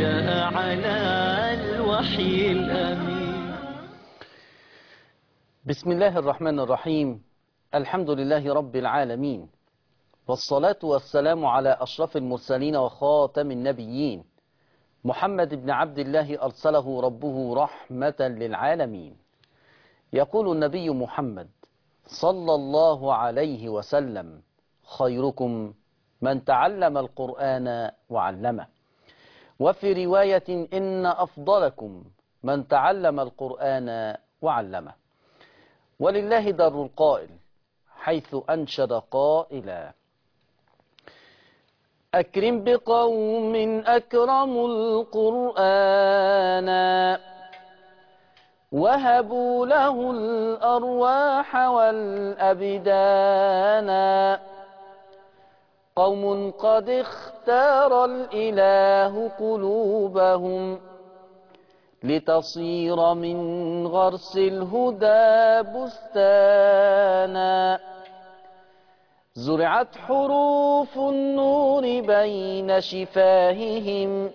جاء على الوحي الأمين. بسم الله الرحمن الرحيم. الحمد لله رب العالمين، والصلاة والسلام على أشرف المرسلين وخاتم النبيين، محمد بن عبد الله أرسله ربه رحمة للعالمين. يقول النبي محمد صلى الله عليه وسلم: خيركم من تعلم القرآن وعلمه. وفي رواية: إن أفضلكم من تعلم القرآن وعلمه. ولله در القائل حيث أنشد قائلا: أكرم بقوم أكرموا القرآن وهبوا له الأرواح والأبدان. قوم قد اختار الإله قلوبهم لتصير من غرس الهدى بستانا. زرعت حروف النور بين شفاههم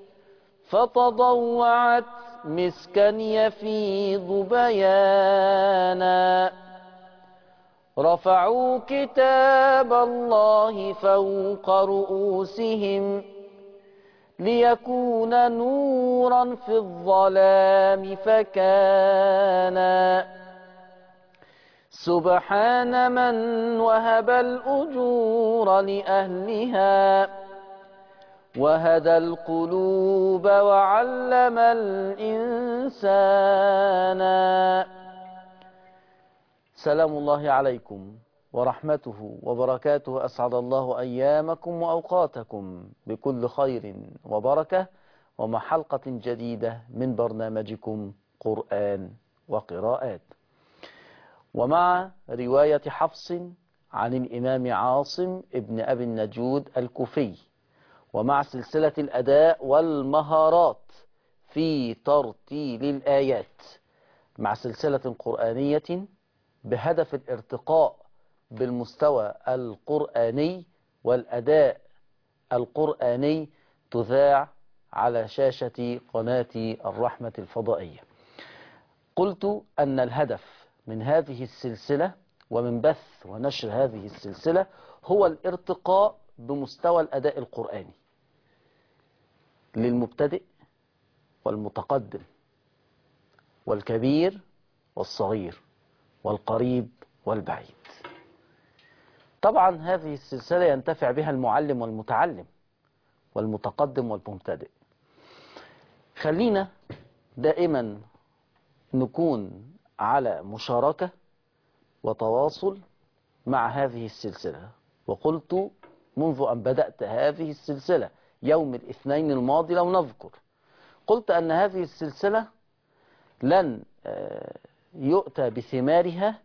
فتضوعت مسكا يفيض بيانا. رفعوا كتاب الله فوق رؤوسهم ليكون نورا في الظلام فكان. سبحان من وهب الأجور لأهلها وهدى القلوب وعلم الإنسان. سلام الله عليكم ورحمته وبركاته. أسعد الله أيامكم وأوقاتكم بكل خير وبركة، ومع حلقة جديدة من برنامجكم قرآن وقراءات، ومع رواية حفص عن الإمام عاصم ابن أبي النجود الكوفي، ومع سلسلة الأداء والمهارات في ترتيل الآيات، مع سلسلة قرآنية بهدف الارتقاء بالمستوى القرآني والأداء القرآني، تذاع على شاشة قناة الرحمة الفضائية. قلت أن الهدف من هذه السلسلة ومن بث ونشر هذه السلسلة هو الارتقاء بمستوى الأداء القرآني للمبتدئ والمتقدم والكبير والصغير والقريب والبعيد. طبعا هذه السلسلة ينتفع بها المعلم والمتعلم والمتقدم والمبتدئ. خلينا دائما نكون على مشاركة وتواصل مع هذه السلسلة. وقلت منذ أن بدأت هذه السلسلة يوم الاثنين الماضي لو نذكر، قلت أن هذه السلسلة لن يؤتى بثمارها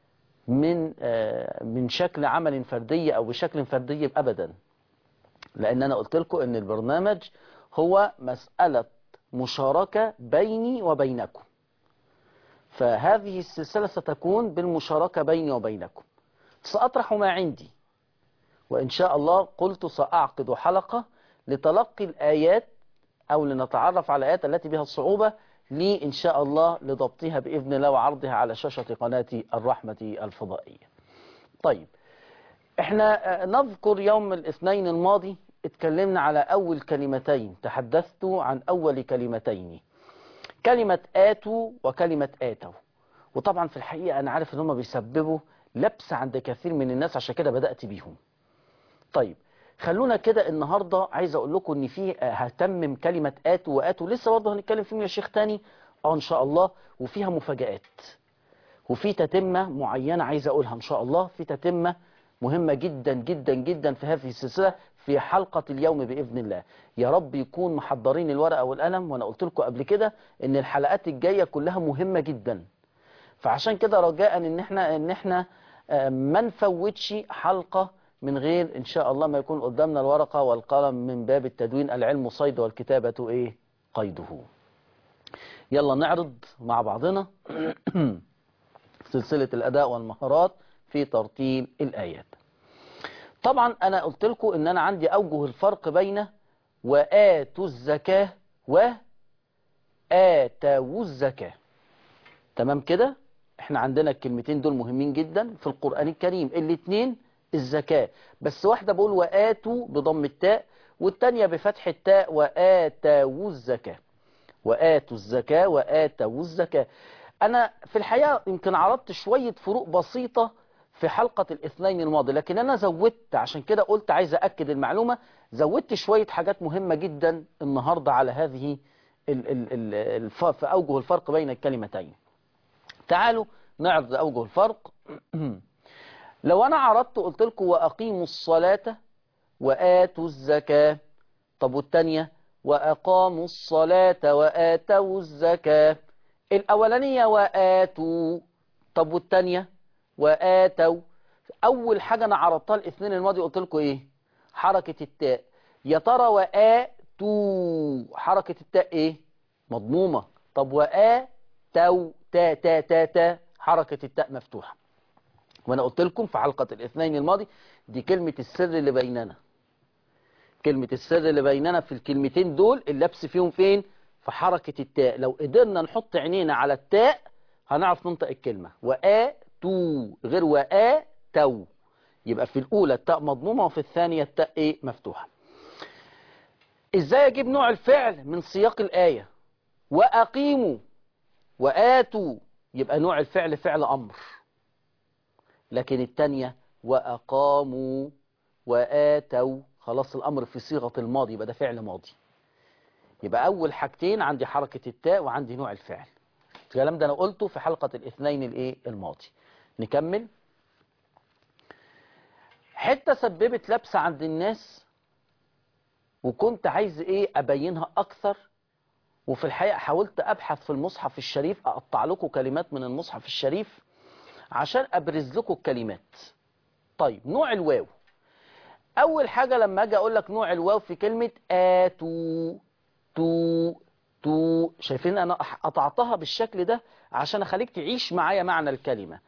من شكل عمل فردي أو بشكل فردي أبدا، لأن أنا قلت لكم أن البرنامج هو مسألة مشاركة بيني وبينكم، فهذه السلسلة ستكون بالمشاركة بيني وبينكم. سأطرح ما عندي، وإن شاء الله قلت سأعقد حلقة لتلقي الآيات أو لنتعرف على الآيات التي بها الصعوبة لي إن شاء الله لضبطها بإذن الله وعرضها على شاشة قناة الرحمة الفضائية. طيب، احنا نذكر يوم الاثنين الماضي اتكلمنا على أول كلمتين، تحدثت عن أول كلمتين، كلمة آتوا وكلمة آتوا. وطبعا في الحقيقة أنا عارف أن هم بيسببوا لبس عند كثير من الناس، عشان كده بدأت بيهم. طيب خلونا كده النهاردة عايز أقول لكم أن في هتمم كلمة آتوا وآتوا، لسه برضه هنتكلم فيهم يا شيخ تاني إن شاء الله، وفيها مفاجآت وفي تتمة معينة عايز أقولها إن شاء الله، في تتمة مهمة جدا جدا جدا في هذه السلسلة في حلقة اليوم بإذن الله. يا رب يكون محضرين الورقة والقلم، وأنا قلت لكم قبل كده إن الحلقات الجاية كلها مهمة جدا، فعشان كده رجاء إن إحنا ما نفوتش حلقة من غير إن شاء الله ما يكون قدامنا الورقة والقلم، من باب التدوين العلم صيد والكتابة قيده. يلا نعرض مع بعضنا سلسلة الأداء والمهارات في ترتيل الآيات. طبعا أنا قلت لكم إن أنا عندي أوجه الفرق بين وآتوا الزكاة وآتوا الزكاة. تمام كده؟ احنا عندنا الكلمتين دول مهمين جدا في القرآن الكريم، الاتنين الزكاة، بس واحدة بقول وآتوا بضم التاء، والتانية بفتح التاء وآتوا الزكاة. وآتوا الزكاة وآتوا الزكاة. أنا في الحقيقة يمكن عرضت شوية فروق بسيطة في حلقة الاثنين الماضي، لكن أنا زودت، عشان كده قلت عايز أأكد المعلومة، زودت شوية حاجات مهمة جدا النهاردة على هذه في أوجه الفرق بين الكلمتين. تعالوا نعرض أوجه الفرق. لو أنا عرضت قلت لكم وأقيموا الصلاة وآتوا الزكاة، طب والتانية وأقاموا الصلاة وآتوا الزكاة، الأولانية وآتوا، طب والتانية وآتوا. أول حاجة أنا عرضتها الاثنين الماضي قلت لكم إيه؟ حركة التاء. يا ترى وآتوا حركة التاء إيه؟ مضمومة. طب وآتوا تا تا تا تا حركة التاء مفتوحة. وأنا قلت لكم في حلقة الاثنين الماضي دي كلمة السر اللي بيننا. كلمة السر اللي بيننا في الكلمتين دول اللبس فيهم فين؟ في حركة التاء. لو قدرنا نحط عينينا على التاء هنعرف ننطق الكلمة. وآتوا غير وآتوا، يبقى في الأولى التاء مضمومة وفي الثانية التاء إيه؟ مفتوحة. إزاي أجيب نوع الفعل من سياق الآية؟ وأقيموا وآتوا يبقى نوع الفعل فعل أمر، لكن الثانية وأقاموا وآتوا خلاص الأمر في صيغة الماضي، يبقى ده فعل ماضي. يبقى أول حاجتين عندي حركة التاء وعندي نوع الفعل. الكلام ده أنا قلته في حلقة الاثنين الإيه؟ الماضي. نكمل. حتة سببت لبسة عند الناس وكنت عايز إيه؟ أبينها أكثر، وفي الحقيقة حاولت أبحث في المصحف الشريف، أقطع لكم كلمات من المصحف الشريف عشان أبرز لكم الكلمات. طيب نوع الواو، أول حاجة لما أجي أقول لك نوع الواو في كلمة آتوا تو، شايفين أنا قطعتها بالشكل ده عشان أخليك تعيش معايا معنى الكلمة.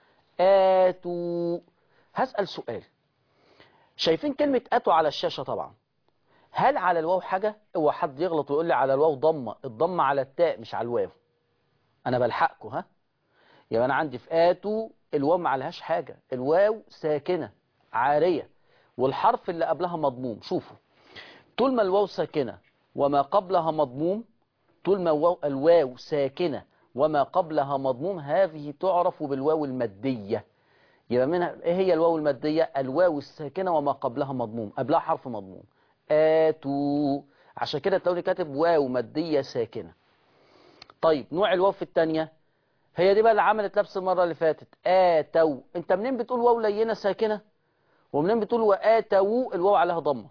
آتوا. هسأل سؤال، شايفين كلمة آتوا على الشاشة طبعا، هل على الواو حاجة؟ اوعى حد يغلط ويقول لي على الواو ضمة، الضمة على التاء مش على الواو. أنا بلحقكم ها. يبقى أنا عندي في آتوا الواو ما عليهاش حاجة، الواو ساكنة عارية والحرف اللي قبلها مضموم. شوفوا، طول ما الواو ساكنة وما قبلها مضموم، طول ما الواو ساكنة وما قبلها مضموم، هذه تعرف بالواو المادية. يبقى منها ايه هي الواو المادية؟ الواو الساكنة وما قبلها مضموم، قبلها حرف مضموم. آتوا، عشان كده تلاقوني كاتب واو مادية ساكنة. طيب نوع الواو في الثانية هي دي بقى اللي عملت لبس المرة اللي فاتت. آتوا، انت منين بتقول واو لينة ساكنة ومنين بتقول وآتوا الواو عليها ضمة؟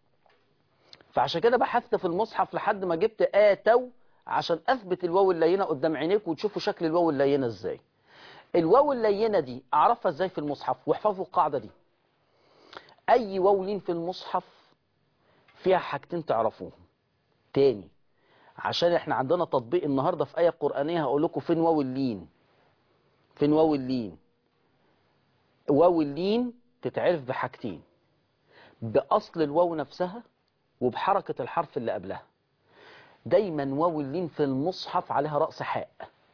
فعشان كده بحثت في المصحف لحد ما جبت آتوا عشان أثبت الواو اللينة قدام عينيك وتشوفوا شكل الواو اللينة ازاي. الواو اللينة دي أعرفها ازاي في المصحف؟ واحفظوا القاعدة دي، أي واو لين في المصحف فيها حاجتين تعرفوهم. تاني، عشان احنا عندنا تطبيق النهاردة في آية قرآنية هقول لكم فين واو اللين. فين واو اللين؟ واو اللين تتعرف بحاجتين، بأصل الواو نفسها وبحركة الحرف اللي قبلها. دايما واو اللين في المصحف عليها رأس حاء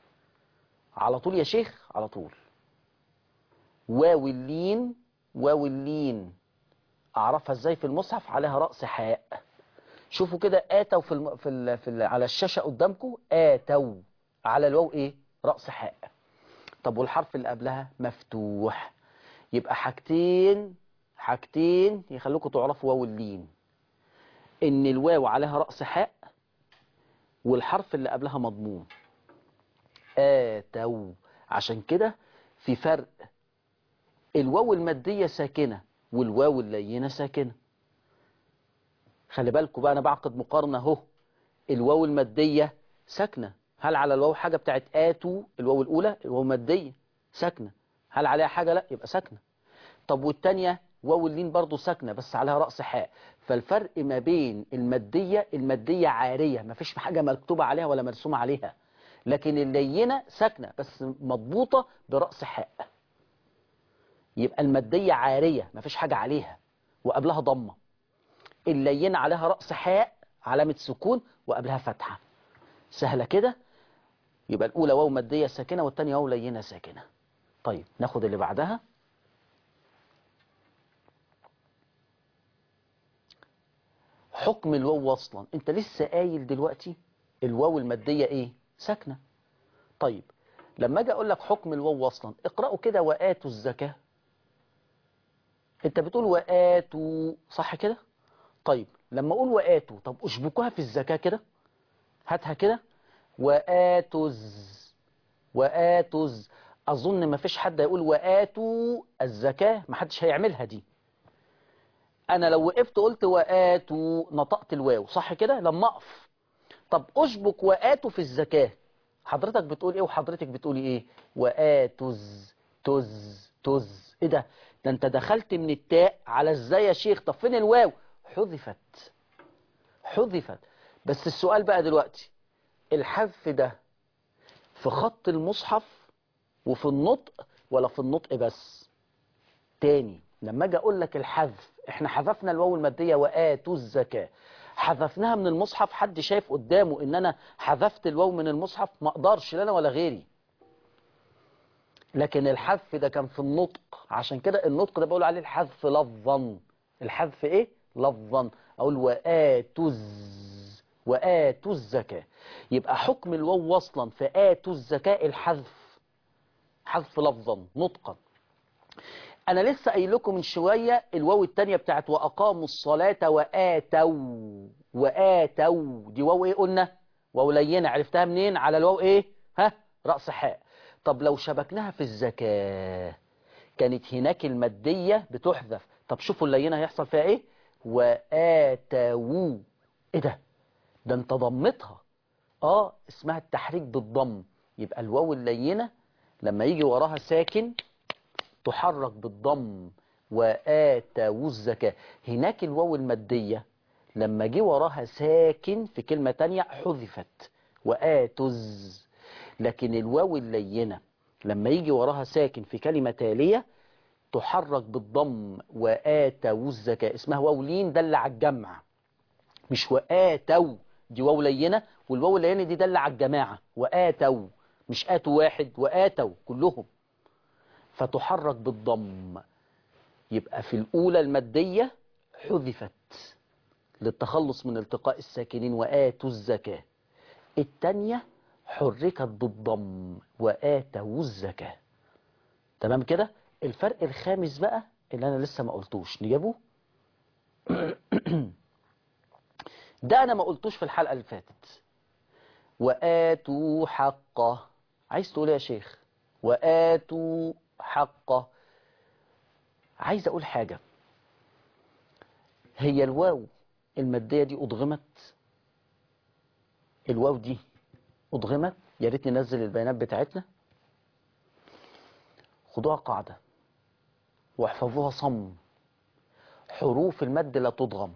على طول يا شيخ، على طول. واو اللين، واو اللين أعرفها ازاي في المصحف؟ عليها رأس حاء. شوفوا كده آتوا على الشاشة قدامكم، آتوا على الواو ايه؟ رأس حاء. طب والحرف اللي قبلها مفتوح. يبقى حاجتين يخلوكم تعرفوا واو اللين، ان الواو عليها رأس حاء والحرف اللي قبلها مضموم. آتوا. عشان كده في فرق، الواو المادية ساكنة والواو اللينة ساكنة. خلي بالكم بقى، أنا بعقد مقارنة اهو. الواو المادية ساكنة، هل على الواو حاجة؟ بتاعت آتوا الواو الأولى الواو مادية ساكنة، هل عليها حاجة؟ لا، يبقى ساكنة. طب والتانية واو اللين برضو ساكنة بس عليها رأس حاء. فالفرق ما بين المادية عارية ما فيش حاجة مكتوبة عليها ولا مرسومة عليها، لكن اللينة ساكنة بس مضبوطة برأس حاء. يبقى المادية عارية ما فيش حاجة عليها وقبلها ضمة، اللينة عليها رأس حاء علامة سكون وقبلها فتحة. سهلة كده. يبقى الأولى واو مادية ساكنة والتانية واو لينة ساكنة. طيب ناخد اللي بعدها. حكم الواو وصلا. انت لسه قايل دلوقتي الواو المادية ايه؟ ساكنة. طيب لما اجي اقول لك حكم الواو وصلا اقرأوا كده وآتوا الزكاة. انت بتقول وآتوا صح كده؟ طيب لما اقول وآتوا طب اشبكوها في الزكاة كده. هاتها كده. وآتوز. وآتوز. اظن ما فيش حد يقول وآتوا الزكاة، ما حدش هيعملها دي. انا لو وقفت قلت وآتوا نطقت الواو صح كده لما اقف. طب اشبك وآتوا في الزكاة. حضرتك بتقول ايه وحضرتك بتقولي ايه؟ وآتوز. تز تز. ايه ده؟ ده انت دخلت من التاء على ازاي يا شيخ؟ طب فين الواو؟ حذفت. حذفت. بس السؤال بقى دلوقتي، الحذف ده في خط المصحف وفي النطق ولا في النطق بس؟ تاني لما اجي اقول لك الحذف، احنا حذفنا الواو المادية وآتوا الزكاة، حذفناها من المصحف. حد شايف قدامه ان انا حذفت الواو من المصحف؟ ما اقدرش لا انا ولا غيري. لكن الحذف ده كان في النطق، عشان كده النطق ده بقول عليه الحذف لفظا. الحذف ايه؟ لفظا. اقول وآتوا الزكاة. يبقى حكم الواو وصلا في آتوا الزكاة الحذف. حذف لفظا نطقا. انا لسه قايل لكم من شويه الواو الثانيه بتاعت واقاموا الصلاه واتوا. واتوا دي واو ايه قلنا؟ واو لينه. عرفتها منين؟ على الواو ايه؟ ها؟ راس حاء. طب لو شبكناها في الزكاه كانت هناك الماديه بتحذف. طب شوفوا اللينه هيحصل فيها ايه؟ واتوا. ايه ده؟ ده انت ضمتها. اسمها التحريك بالضم. يبقى الواو اللينه لما يجي وراها ساكن تحرك بالضم. وآتوا الزكاة. هناك الواو المادية لما جه وراها ساكن في كلمة تانية حذفت وآتز. لكن الواو اللينة لما يجي وراها ساكن في كلمة تالية تحرك بالضم. وآتوا الزكاة اسمها واو لين دل على الجمع، مش وآتوا. دي واو لينة، والواو اللينة دي دل على الجماعة. وآتوا مش آتوا واحد، وآتوا كلهم. فتحرك بالضم. يبقى في الأولى المادية حذفت للتخلص من التقاء الساكنين وآتوا الزكاة. التانية حركت بالضم وآتوا الزكاة. تمام كده؟ الفرق الخامس بقى اللي أنا لسه ما قلتوش نجيبه. ده أنا ما قلتوش في الحلقة اللي فاتت. وآتوا حقه. عايز تقول يا شيخ وآتوا حقه؟ عايز أقول حاجة. هي الواو المادية دي أضغمت. الواو دي أضغمت. يا ريت ننزل البيانات بتاعتنا. خدوها قاعدة واحفظوها صم. حروف المد لا تضغم.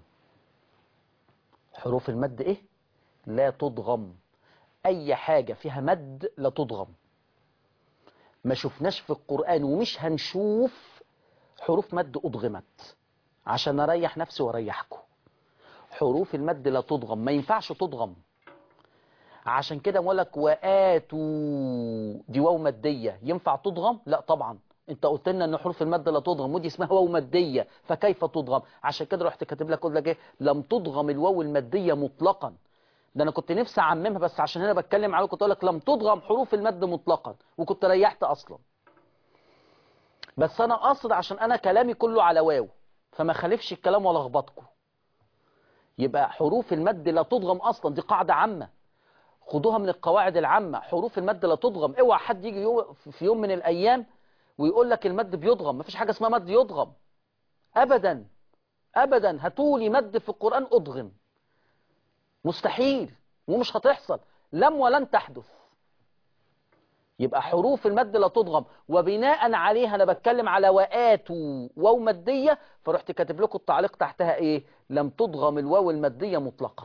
حروف المد إيه؟ لا تضغم. أي حاجة فيها مد لا تضغم. ما شفناش في القرآن ومش هنشوف حروف مد أضغمت، عشان أريح نفسي وأريحكم. حروف المد لا تضغم، ما ينفعش تضغم. عشان كده بقول لك وآتوا دي واو مادية ينفع تضغم؟ لا طبعا. انت قلت لنا ان حروف المد لا تضغم، ودي اسمها واو مادية، فكيف تضغم؟ عشان كده رحت كاتب لك، قلت لك ايه؟ لم تضغم الواو المادية مطلقا. ده انا كنت نفسي اعممها، بس عشان هنا بتكلم عليكم كنت اقول لك لم تضغم حروف المد مطلقا، وكنت ريحت اصلا. بس انا قصد عشان انا كلامي كله على واو، فما خالفش الكلام ولا اخبطكم. يبقى حروف المد لا تضغم اصلا، دي قاعدة عامة. خدوها من القواعد العامة. حروف المد لا تضغم. اوعى حد يجي في يوم من الايام ويقول لك المد بيضغم. مفيش حاجة اسمها مد يضغم ابدا. ابدا. هاتولي مد في القرآن اضغم. مستحيل ومش هتحصل. لم ولن تحدث. يبقى حروف المد لا تضغم، وبناء عليها انا بتكلم على وآتوا واو مادية، فرحت كاتب لكم التعليق تحتها ايه؟ لم تضغم الواو المادية مطلقا.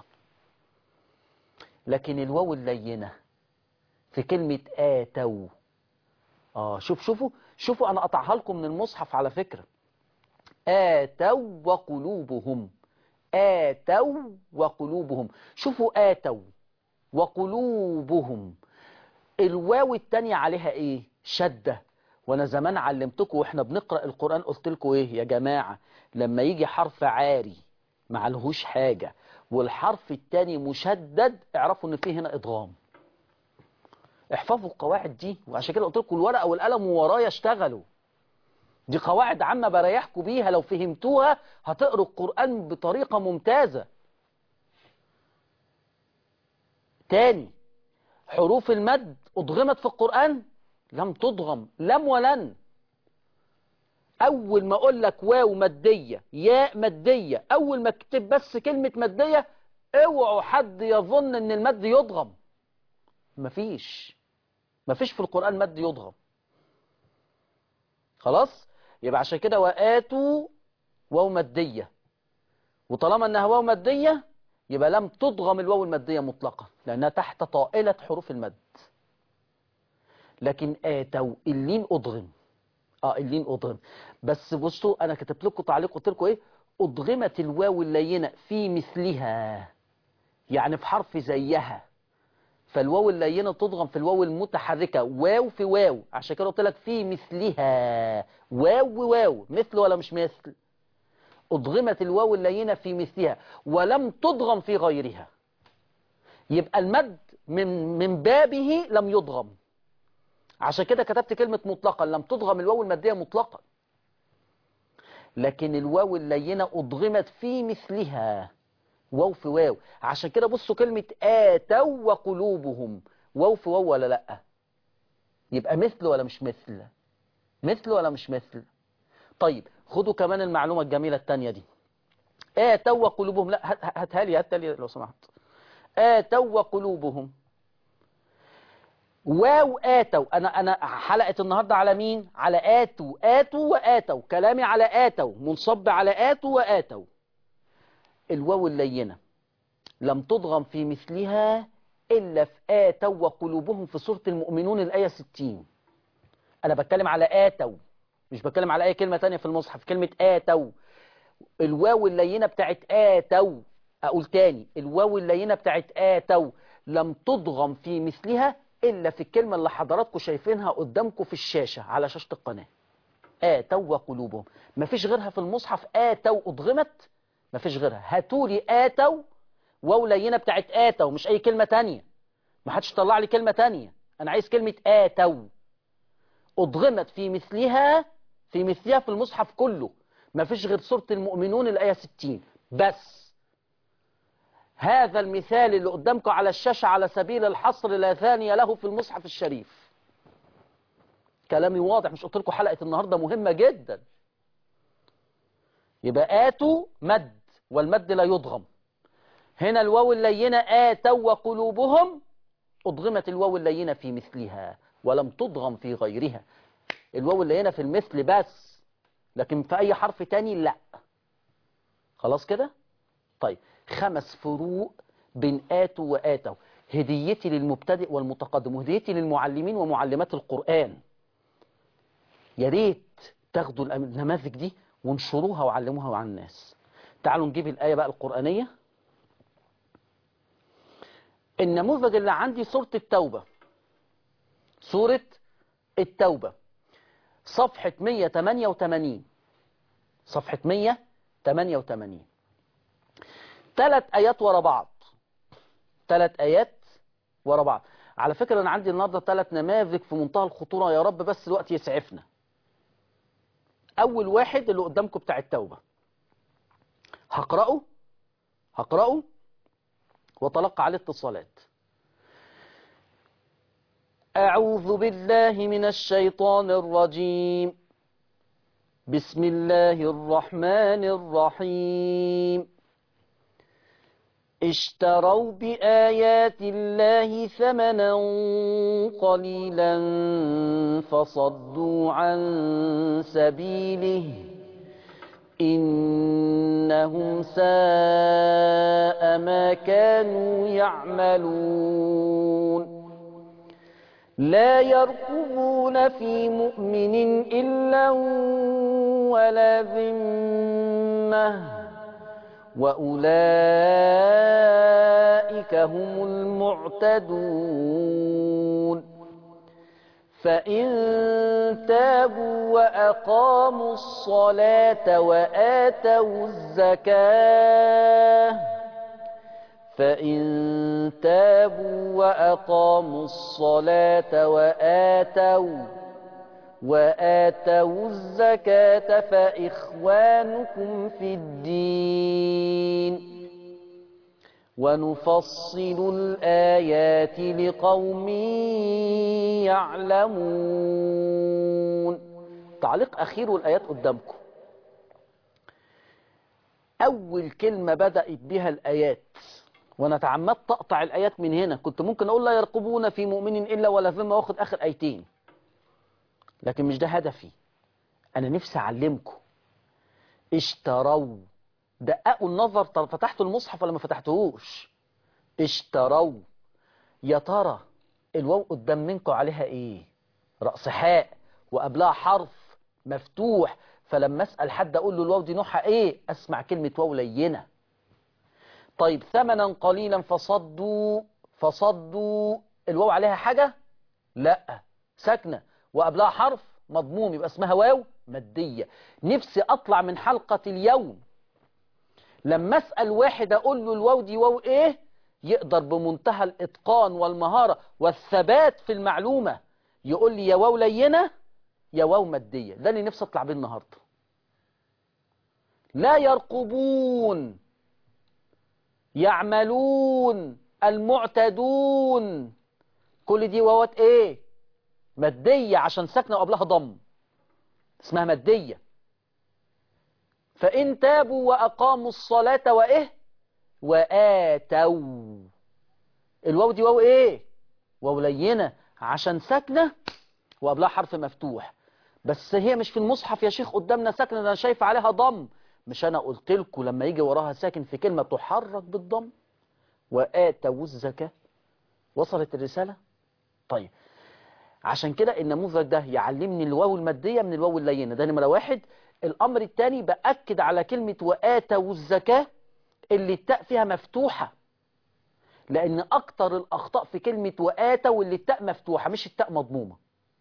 لكن الواو اللينة في كلمة آتوا. شوفوا انا قطعها لكم من المصحف على فكرة. آتوا وقلوبهم. آتوا وقلوبهم. شوفوا آتوا وقلوبهم، الواو التانية عليها ايه؟ شدة. وانا زمان علمتكم واحنا بنقرأ القرآن قلت لكم ايه يا جماعة؟ لما يجي حرف عاري معلهوش حاجة والحرف التاني مشدد اعرفوا ان فيه هنا ادغام. احفظوا القواعد دي، وعشان كده قلت لكم الورقة والقلم ورايا اشتغلوا. دي قواعد عامة بريحكم بيها، لو فهمتوها هتقروا القرآن بطريقة ممتازة. تاني، حروف المد أضغمت في القرآن؟ لم تضغم، لم ولن. أول ما أقول لك واو مادية ياء مادية، أول ما اكتب بس كلمة مادية اوعوا حد يظن ان المد يضغم. مفيش في القرآن مد يضغم. خلاص؟ يبقى عشان كده وآتوا واو مادية، وطالما انها واو مادية يبقى لم تضغم الواو المادية مطلقا لأنها تحت طائلة حروف المد. لكن آتوا اللين أضغم. اللين أضغم. بس بصوا أنا كتبت لكم تعليق قلت لكم إيه؟ أضغمت الواو اللينة في مثلها، يعني في حرف زيها. فالواو اللينة تضغم في الواو المتحركة، واو في واو. عشان كده قلت لك في مثلها، واو وواو، مثل ولا مش مثل؟ أضغمت الواو اللينة في مثلها ولم تضغم في غيرها. يبقى المد من بابه لم يضغم. عشان كده كتبت كلمة مطلقا، لم تضغم الواو المادية مطلقا. لكن الواو اللينة أضغمت في مثلها، واو في واو. عشان كده بصوا كلمة آتوا وقلوبهم، واو في واو ولا لأ؟ يبقى مثل ولا مش مثل؟ مثل ولا مش مثل؟ طيب خدوا كمان المعلومة الجميلة التانية دي. آتوا وقلوبهم، لا هاتها لي لو سمحت. آتوا وقلوبهم، واو آتوا. أنا حلقة النهاردة على مين؟ على آتوا وآتوا، كلامي على آتوا، منصب على آتوا وآتوا. الواو اللينة لم تضغم في مثلها إلا في آتوا وقلوبهم في سورة المؤمنون الآية 60. أنا بتكلم على آتوا، مش بتكلم على أي كلمة تانية في المصحف. كلمة آتوا، الواو اللينة بتاعت آتوا. أقول تاني، الواو اللينة بتاعت آتوا لم تضغم في مثلها إلا في الكلمة اللي حضراتكم شايفينها قدامكم في الشاشة على شاشة القناة. آتوا وقلوبهم، مفيش غيرها في المصحف. آتوا أضغمت، مفيش غيرها. هاتولي آتوا واو لينة بتاعت آتوا، مش أي كلمة تانية. ما حدش طلع لي كلمة تانية، أنا عايز كلمة آتوا أضغمت في مثلها، في مثلها في المصحف كله. مفيش غير سورة المؤمنون الآية 60 بس. هذا المثال اللي قدامكم على الشاشة على سبيل الحصر لا ثانية له في المصحف الشريف. كلامي واضح؟ مش قلت لكم حلقة النهاردة مهمة جدا؟ يبقى آتوا مد، والمد لا يضغم. هنا الواو اللينة آتوا وقلوبهم، أضغمت الواو اللينة في مثلها ولم تضغم في غيرها. الواو اللينة في المثل بس، لكن في أي حرف تاني لا. خلاص كده؟ طيب 5 فروق بين آتوا وآتوا. هديتي للمبتدئ والمتقدم، وهديتي للمعلمين ومعلمات القرآن. يا ريت تاخدوا النماذج دي وانشروها وعلموها عن الناس. تعالوا نجيب الآية بقى القرآنية. النموذج اللي عندي سورة التوبة، سورة التوبة صفحة 188، صفحة 188. 3 آيات ورا بعض، 3 آيات ورا بعض. على فكرة أنا عندي النهاردة 3 نماذج في منتهى الخطورة، يا رب بس الوقت يسعفنا. أول واحد اللي قدامكم بتاع التوبة، هقرأه وتلقى عليه اتصالات. أعوذ بالله من الشيطان الرجيم. بسم الله الرحمن الرحيم. اشتروا بآيات الله ثمنا قليلا فصدوا عن سبيله إنهم ساء ما كانوا يعملون. لا يرقبون في مؤمن إلا ولا ذمة وأولئك هم المعتدون فإن تابوا وأقاموا الصلاة وآتوا الزكاة فإن تابوا وأقاموا الصلاة وآتوا الزكاة فإخوانكم في الدين ونفصل الآيات لقوم يعلمون. تعليق أخير والآيات قدامكم. أول كلمة بدأت بها الآيات، وأنا تعمدت أقطع الآيات من هنا، كنت ممكن أقول لا يرقبون في مؤمن إلا ولا ذمة واخد آخر آيتين، لكن مش ده هدفي. أنا نفسي أعلمكم. اشتروا، دققوا النظر، فتحتوا المصحف ولا ما فتحتوهوش؟ اشتروا، يا ترى الواو قدام منكم عليها ايه؟ رأس حاء وقبلها حرف مفتوح، فلما اسأل حد اقول له الواو دي نوعها ايه؟ اسمع كلمة واو لينة. طيب ثمنا قليلا فصدوا الواو عليها حاجة؟ لا، ساكنة وقبلها حرف مضموم، يبقى اسمها واو مادية. نفسي اطلع من حلقة اليوم لما اسأل واحد اقول له الواو دي واو ايه، يقدر بمنتهى الاتقان والمهارة والثبات في المعلومة يقول لي يا واو لينة يا واو مادية. ده اللي نفسي اطلع بيه النهاردة. لا يرقبون، يعملون، المعتدون، كل دي واوات ايه؟ مادية، عشان ساكنة وقبلها ضم اسمها مادية. فإن تابوا وأقاموا الصلاة وآتوا، الواو دي واو ايه؟ واو لينة عشان ساكنة وقبلها حرف مفتوح، بس هي مش في المصحف يا شيخ قدامنا ساكنة، انا شايف عليها ضم. مش انا قلت لكم لما يجي وراها ساكن في كلمة تحرك بالضم؟ وآتوا الزكاة. وصلت الرسالة؟ طيب عشان كده النموذج ده يعلمني الواو المادية من الواو اللينة، ده نمرة واحد. الأمر الثاني بأكد على كلمة وآتوا الزكاة اللي التاء فيها مفتوحة، لأن أكتر الأخطاء في كلمة وآتوا اللي التاء مفتوحة مش التاء مضمومة.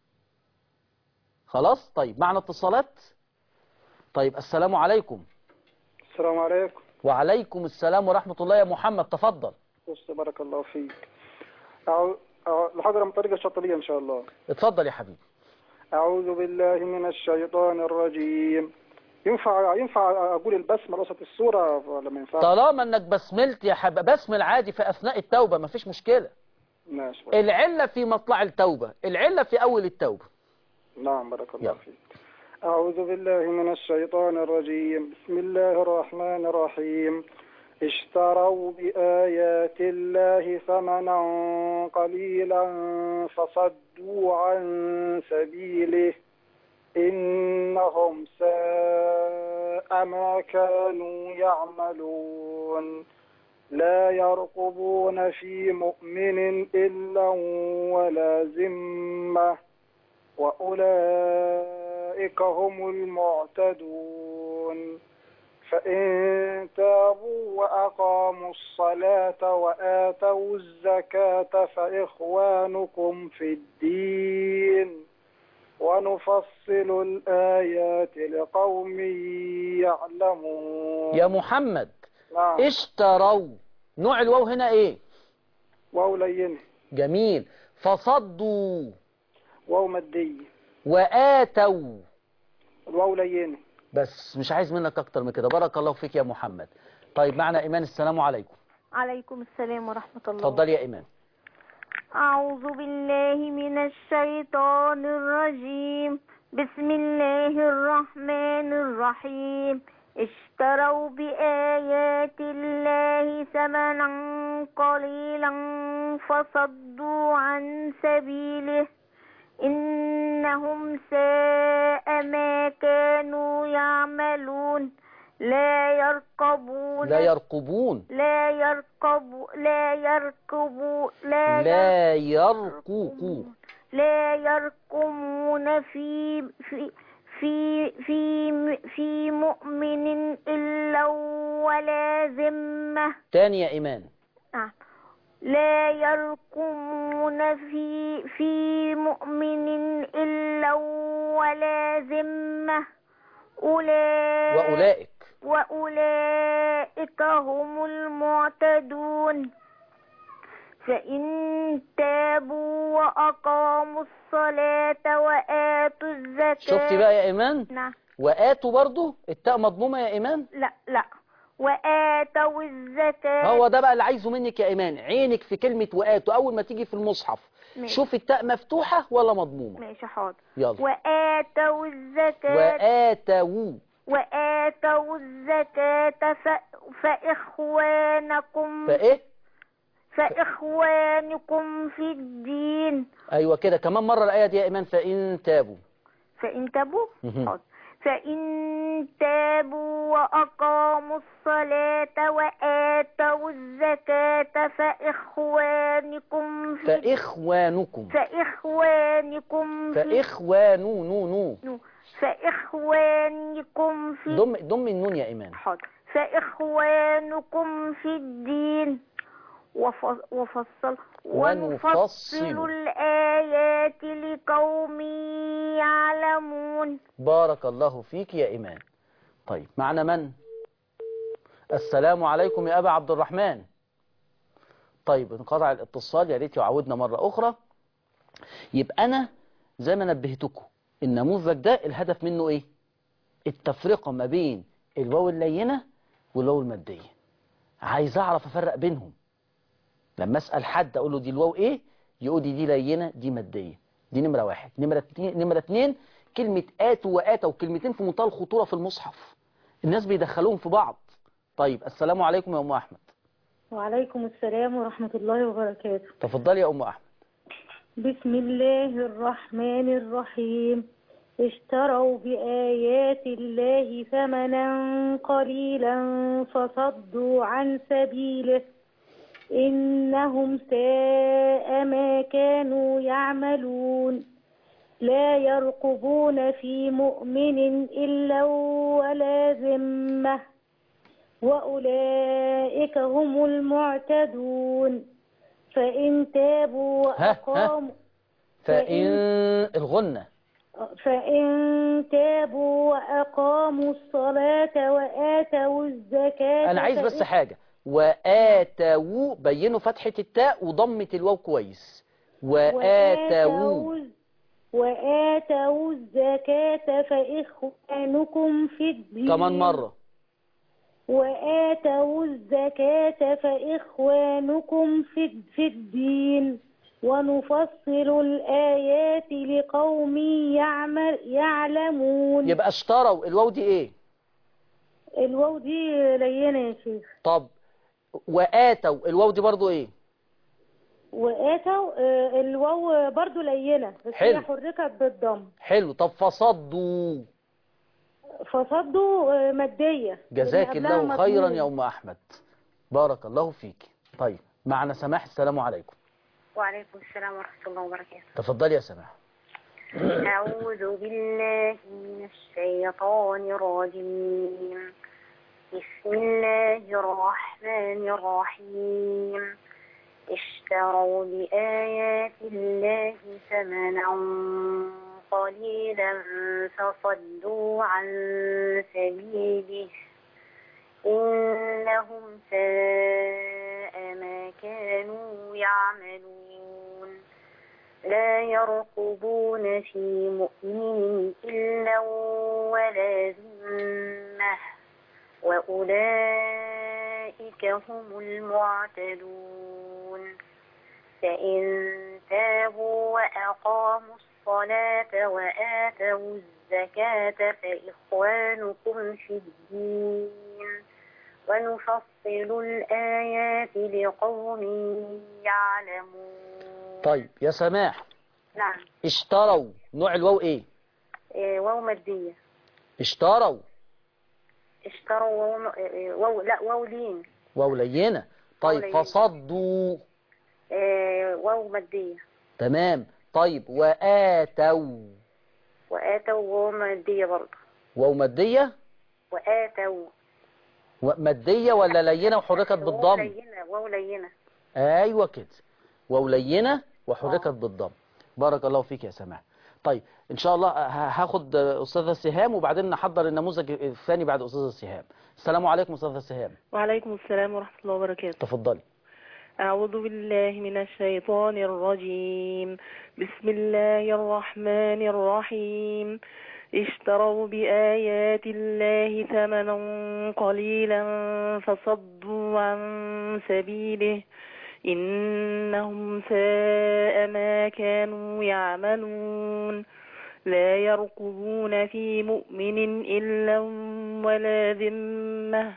خلاص؟ طيب معنا اتصالات. طيب السلام عليكم. السلام عليكم. وعليكم السلام ورحمة الله يا محمد، تفضل. بارك الله فيك. الحضرة من طريقة الشاطبية إن شاء الله. اتفضل يا حبيبي. أعوذ بالله من الشيطان الرجيم. ينفع أقول البسمة وسط السورة ولا ما ينفعش؟ طالما انك بسملت يا حبيبي، بسمل عادي في أثناء التوبة مفيش مشكلة. ماشي. العلة في مطلع التوبة، العلة في أول التوبة. نعم بارك الله يلا. فيك. أعوذ بالله من الشيطان الرجيم. بسم الله الرحمن الرحيم. اشتروا بآيات الله ثمنا قليلا فصدوا عن سبيله إنهم ساء ما كانوا يعملون. لا يرقبون في مؤمن إلا ولا ذمة وأولئك هم المعتدون فإن تابوا وأقاموا الصلاة وآتوا الزكاة فإخوانكم في الدين ونفصل الآيات لقوم يعلمون. يا محمد. نعم. اشتروا، نوع الواو هنا ايه؟ واو لينة. جميل. فصدوا، واو مادية. وآتوا، الواو لينة. بس مش عايز منك اكتر من كده. بارك الله فيك يا محمد. طيب معنا ايمان. السلام عليكم. عليكم السلام ورحمة الله. اتفضل يا ايمان. أعوذ بالله من الشيطان الرجيم. بسم الله الرحمن الرحيم. اشتروا بآيات الله ثمنا قليلا فصدوا عن سبيله إنهم ساء ما كانوا يعملون. لا يرقبون في مؤمن إلا ولا ذمة. تاني يا إيمان. لا يرقبون في مؤمن إلا ولا ذمة. وأولئك هم المعتدون. فإن تابوا وأقاموا الصلاة وآتوا الزكاة. شفتي بقى يا إيمان؟ نعم. وآتوا برضو التاء مضمومة يا إيمان؟ لا وآتوا الزكاة. هو ده بقى اللي عايزه منك يا إيمان، عينك في كلمة وآتوا أول ما تيجي في المصحف. ماشي. شوف التاء مفتوحة ولا مضمومة. ماشي حاضر. يلا. وآتوا الزكاة. وآتوا الزكاة فإخوانكم. فإخوانكم في الدين. أيوة كده، كمان مرة الآية دي يا إيمان. فإن تابوا. حاضر. فإن تابوا وأقاموا الصلاة وآتوا الزكاة فإخوانكم في ضم النون يا إيمان. حاضر. فإخوانكم في الدين ونفصل الآيات لقوم يعلمون. بارك الله فيك يا إيمان. طيب معنا من؟ السلام عليكم يا أبا عبد الرحمن. طيب انقطع الاتصال، يا ريت يعودنا مرة أخرى. يبقى أنا زي ما نبهتكم النموذج ده الهدف منه إيه؟ التفرقة ما بين الواو اللينة والواو المادية. عايز أعرف أفرق بينهم. لما أسأل حد أقول له دي الواو إيه؟ يقول لي دي لينة دي مادية. دي نمرة واحد. نمرة اتنين كلمة آتوا وآتوا كلمتين في منتهى الخطورة في المصحف، الناس بيدخلوهم في بعض. طيب السلام عليكم يا أم أحمد. وعليكم السلام ورحمة الله وبركاته. تفضلي يا أم أحمد. بسم الله الرحمن الرحيم. اشتروا بآيات الله ثمنا قليلا فصدوا عن سبيله إنهم ساء ما كانوا يعملون. لا يرقبون في مؤمن إلا ولا ذمة. وأولئك هم المعتدون. فإن تابوا وأقاموا فإن تابوا وأقاموا الصلاة وآتوا الزكاة. أنا عايز بس حاجة. وآتوا بينوا فتحة التاء وضمة الواو كويس. وآتوا الزكاة فإخوانكم في الدين. كمان مرة. وآتوا الزكاة فإخوانكم في الدين ونفصل الآيات لقوم يعلمون. يبقى اشتروا الواو دي ايه؟ الواو دي لينة يا شيخ. طب وآتوا الواو دي برضو ايه؟ وآتوا الواو برضو لينة بس هي حركت بالضم. حلو. طب فصدوا مادية. جزاك الله خيرا يا أم أحمد، بارك الله فيك. طيب معنا سماح. السلام عليكم. وعليكم السلام ورحمة الله وبركاته. تفضلي يا سماح. أعوذ بالله من الشيطان الرجيم. بسم الله الرحمن الرحيم. اشتروا بآيات الله ثمنا قليلا فصدوا عن سبيله إنهم ساء ما كانوا يعملون. لا يرقبون في مؤمن إلا ولا ذمة. وأولئك هم المعتدون. فإن تابوا وأقاموا الصلاة وآتوا الزكاة فإخوانكم في الدين ونفصل الآيات لقوم يعلمون. طيب يا سماح. نعم. اشتروا نوع الواو ايه؟ واو مادية. اشتروا واو لين. واو لينة. طيب فصدوا واو مادية. تمام. طيب وآتوا وآتوا واو مادية برضه. واو مادية. وآتوا. مادية ولا لينة وحركت بالضم؟ لينة. واو لينة. ايوه كده، واو لينة وحركت بالضم. بارك الله فيك يا سماح. طيب ان شاء الله هاخد استاذة سهام وبعدين نحضر النموذج الثاني بعد استاذة سهام. السلام عليكم استاذة سهام. وعليكم السلام ورحمة الله وبركاته. تفضلي. أعوذ بالله من الشيطان الرجيم. بسم الله الرحمن الرحيم. اشتروا بآيات الله ثمنا قليلا فصدوا عن سبيله إنهم ساء ما كانوا يعملون. لا يرقبون في مؤمن إلا ولا ذمة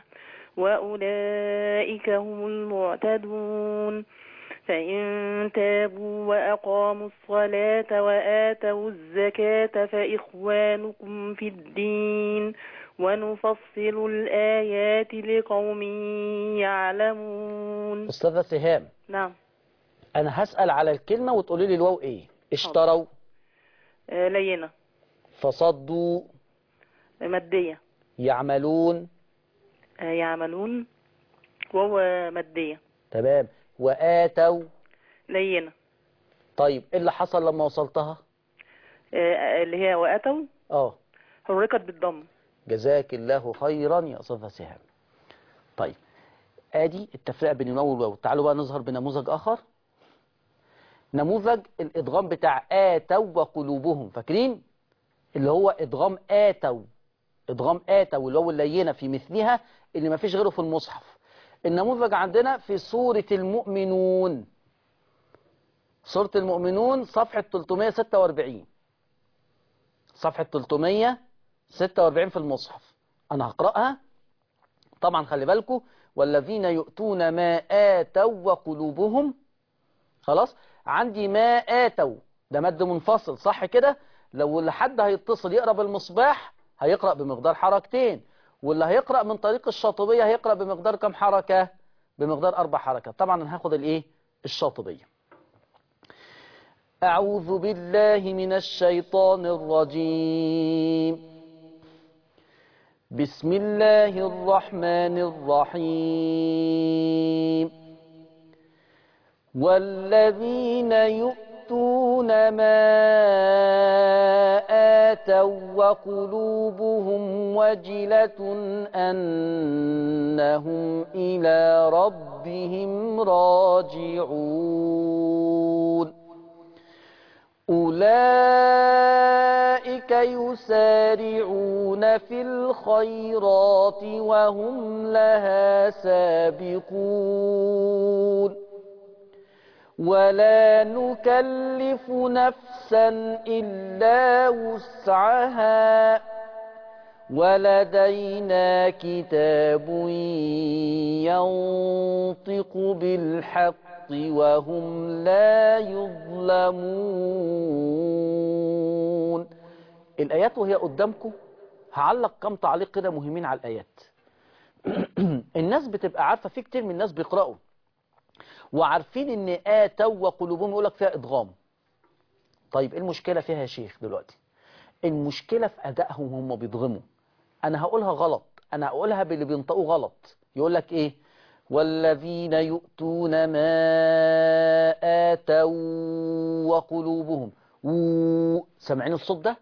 وأولئك هم المعتدون. فإن تابوا وأقاموا الصلاة وآتوا الزكاة فإخوانكم في الدين ونفصل الآيات لقوم يعلمون. أستاذة سهام. نعم. أنا هسأل على الكلمة وتقولي لي الواو إيه. اشتروا. لينة. فصدوا. مادية. يعملون. يعملون وهو مادية. تمام. وآتوا. لينة. طيب إيه اللي حصل لما وصلتها؟ اللي هي وآتوا حركت بالضم. جزاك الله خيرا يا أستاذة سهام. طيب ادي التفرقة بين الواو والواو. تعالوا بقى نظهر بنموذج آخر. نموذج الإدغام بتاع آتوا وقلوبهم، فاكرين؟ اللي هو إدغام آتوا. إدغام آتوا الواو اللينة في مثلها اللي ما فيش غيره في المصحف. النموذج عندنا في سورة المؤمنون. سورة المؤمنون صفحة 346. صفحة 346 في المصحف. أنا هقرأها طبعا. خلي بالكم والذين يؤتون ما آتوا وقلوبهم. خلاص عندي ما آتوا ده مد منفصل صح كده. لو لحد هيتصل يقرأ بالمصباح هيقرأ بمقدار حركتين، واللي هيقرأ من طريق الشاطبية هيقرأ بمقدار كم حركة؟ بمقدار 4 حركات. طبعا انا هاخد الايه؟ الشاطبية. أعوذ بالله من الشيطان الرجيم. بسم الله الرحمن الرحيم. والذين يؤتون ما آتوا وقلوبهم وجلة أنهم إلى ربهم راجعون. أولئك يسارعون في الخيرات وهم لها سابقون. ولا نكلف نفسا إلا وسعها ولدينا كتاب ينطق بالحق وهم لا يظلمون. الآيات وهي قدامكم هعلق كم تعليق كده مهمين على الآيات. الناس بتبقى عارفة، في كتير من الناس بيقرأوا وعارفين ان آتوا وقلوبهم يقول لك فيها إدغام. طيب ايه المشكلة فيها يا شيخ دلوقتي؟ المشكلة في أدائهم، هم بيضغموا. أنا هقولها غلط، أنا هقولها باللي بينطقوا غلط. يقول لك إيه؟ والذين يؤتون ما آتوا وقلوبهم سامعين الصوت ده؟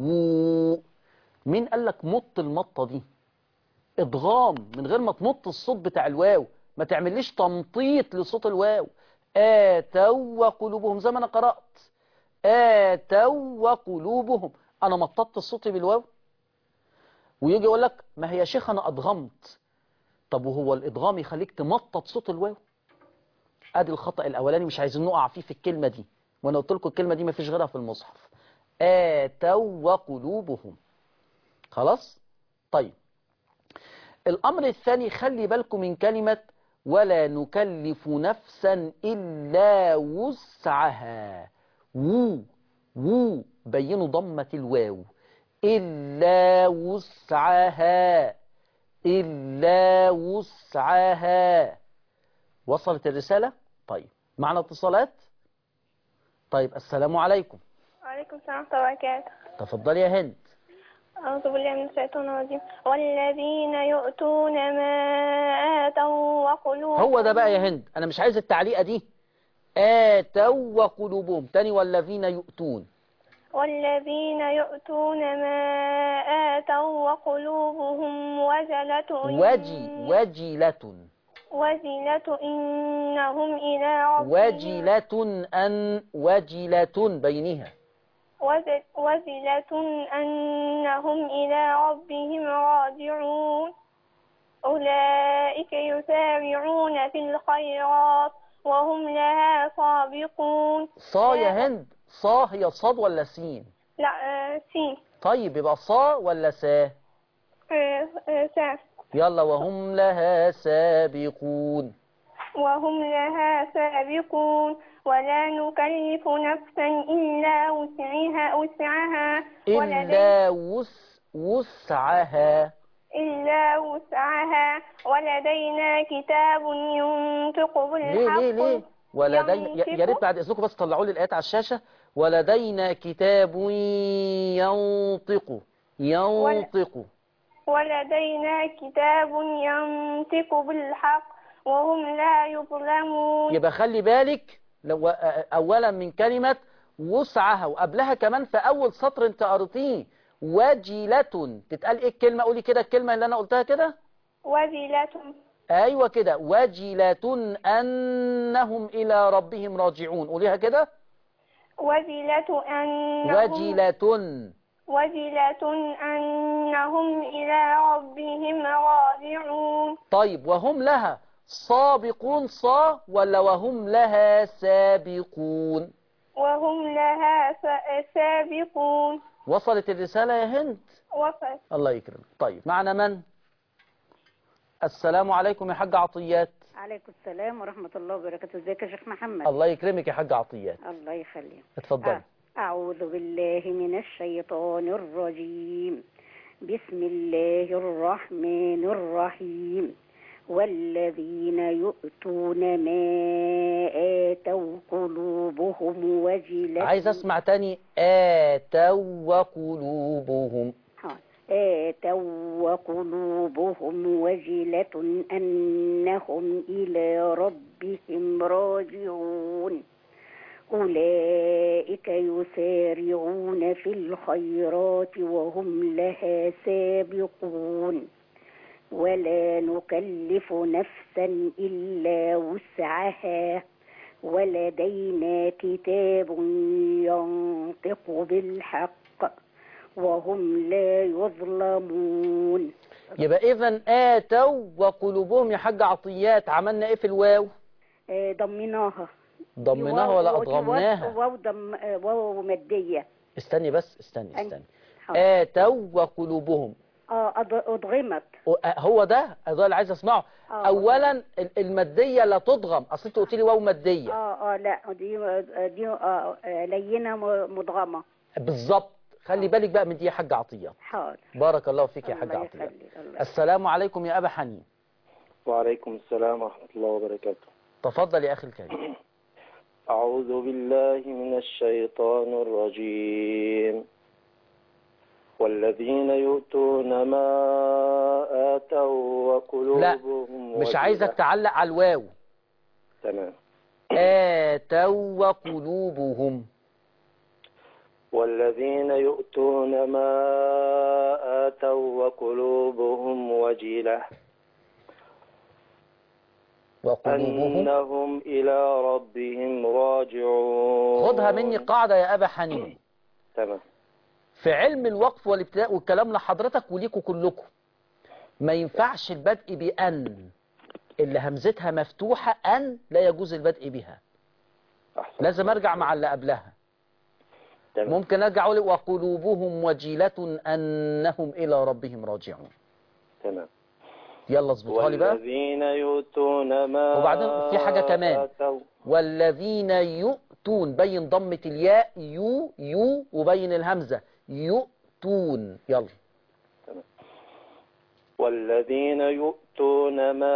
مين قال لك مط المطة دي؟ إدغام من غير ما تمط الصوت بتاع الواو، ما تعمليش تمطيط لصوت الواو. آتوا وقلوبهم زي ما أنا قرأت آتوا وقلوبهم، أنا مططت الصوت بالواو. ويجي يقول لك ما هي يا شيخ أنا أدغمت. طب وهو الإدغام يخليك تمطط صوت الواو؟ ادي الخطأ الأولاني مش عايزين نقع فيه في الكلمة دي. وانا قلت لكم الكلمة دي ما فيش غيرها في المصحف. آتوا وقلوبهم. خلاص؟ طيب الأمر الثاني، خلي بالكم من كلمة ولا نكلف نفسا إلا وسعها. بينوا ضمة الواو. إلا وسعها، إلا وسعها. وصلت الرسالة؟ طيب معنا اتصالات؟ طيب السلام عليكم. وعليكم السلام ورحمة الله وبركاته. تفضلي يا هند. أعوذ بالله من الشيطان الرجيم. والذين يؤتون ما آتوا وقلوبهم. هو ده بقى يا هند، أنا مش عايز التعليقة دي. آتوا وقلوبهم تاني، والذين يؤتون. والذين يؤتون ما آتوا وقلوبهم وجلة وجلة إنهم إلى ربهم وجلة بينها وجلة أنهم إلى ربهم راجعون. أولئك يسارعون في الخيرات وهم لها سابقون. صا يا هند، صا هي صاد ولا سين؟ لا سين. طيب يبقى صا ولا سا؟ سا. يلا وهم لها سابقون. وهم لها سابقون. ولا نكلف نفسا إلا وسعها ولدينا كتاب ينطق بالحق. ليه ولدينا، يا ريت بعد اذنكم بس طلعوا لي الايات على الشاشه. ولدينا كتاب ينطق ولدينا كتاب ينطق بالحق وهم لا يظلمون. يبقى خلي بالك اولا من كلمه وسعها، وقبلها كمان في اول سطر انت قريتيه وجلة. تتقال ايه الكلمه؟ قولي كده الكلمه اللي انا قلتها كده. وجلة. ايوه كده، وجلة انهم الى ربهم راجعون. قوليها كده. وجلة أنهم إلى ربهم راجعون. طيب وهم لها سابقون، صا ولا وهم لها سابقون؟ وهم لها سابقون. وصلت الرسالة يا هند؟ وصلت. الله يكرمك. طيب معنا من؟ السلام عليكم يا حاج عطيات. عليكم السلام ورحمة الله وبركاته. ازيك يا شيخ محمد؟ الله يكرمك يا حاج عطيات. الله يخليك. اتفضلي. أعوذ بالله من الشيطان الرجيم. بسم الله الرحمن الرحيم. والذين يؤتون ما آتوا قلوبهم وجلة. عايز اسمع تاني. آتوا وقلوبهم. آتوا وقلوبهم وجلة أنهم إلى ربهم راجعون. أولئك يسارعون في الخيرات وهم لها سابقون. ولا نكلف نفسا إلا وسعها ولدينا كتاب ينطق بالحق وهم لا يظلمون. يبقى إذن آتوا وقلوبهم يا حاج عطيات عملنا إيه في الواو؟ ضمناها ولا أضغمناها؟ واو مادية. استني بس، استني. آتوا وقلوبهم أضغمت. هو ده اللي عايز اسمعه. اولا الماديه لا تضغم، اصل انت قلت لي واو ماديه. لا دي لينه مضغمه بالظبط. خلي بالك بقى من دي يا حاج عطيه. حاضر. بارك الله فيك يا حاج عطيه. السلام عليكم يا ابا حنين. وعليكم السلام ورحمه الله وبركاته. تفضل يا اخي الكريم. اعوذ بالله من الشيطان الرجيم. والذين يؤتون ما آتوا وقلوبهم. لا مش عايزك تعلق على الواو. تمام. آتوا وقلوبهم. والذين يؤتون ما آتوا وقلوبهم وجلة أنهم إلى ربهم راجعون. خدها مني قاعدة يا أبا حنين. تمام. في علم الوقف والابتداء والكلام لحضرتك وليكوا كلكم، ما ينفعش البدء بأن اللي همزتها مفتوحة. أن لا يجوز البدء بها. لازم أرجع مع اللي قبلها. تمام. ممكن أرجع أقول وقلوبهم وجلة أنهم إلى ربهم راجعون. تمام. يلا اظبطها لي بقى. والذين يؤتون ما وبعدين في حاجة كمان. والذين يؤتون بين ضمة الياء يو وبين الهمزة يؤتون. يلا. تمام. والذين يؤتون ما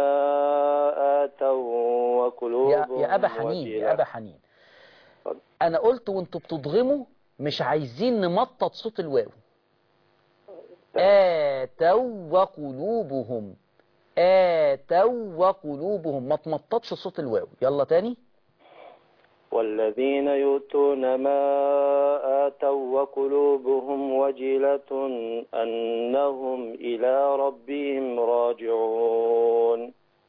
آتوا وقلوبهم يا أبا حنين. أنا قلت وانتوا بتضغموا مش عايزين نمطط صوت الواو. آتوا وقلوبهم، آتوا وقلوبهم، ما تمططش صوت الواو. يلا تاني. والذين يؤتون ما آتوا وقلوبهم وجلة أنهم إلى ربهم راجعون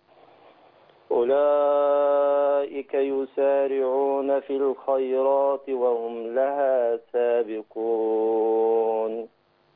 أولئك يسارعون في الخيرات وهم لها سابقون.